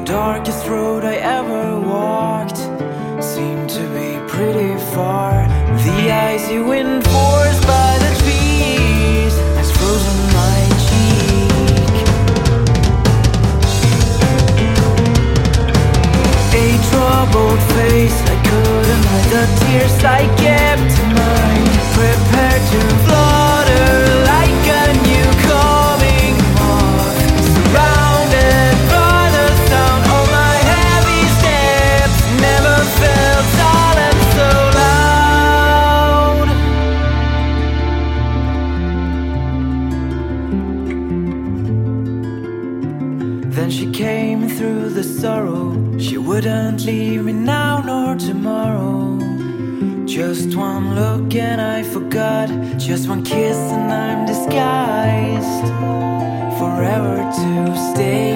darkest road I ever walked seemed to be pretty far. The icy wind forced by the trees has frozen my cheek. A troubled face, I couldn't hide the tears I kept in mind. Prepared to flutter like a new coming moth, surrounded by the sound of my heavy steps. Never felt silence so loud. Then she came through the sorrow. She wouldn't leave me now nor tomorrow. Just one look and I forgot. Just one kiss and I'm disguised, forever to stay.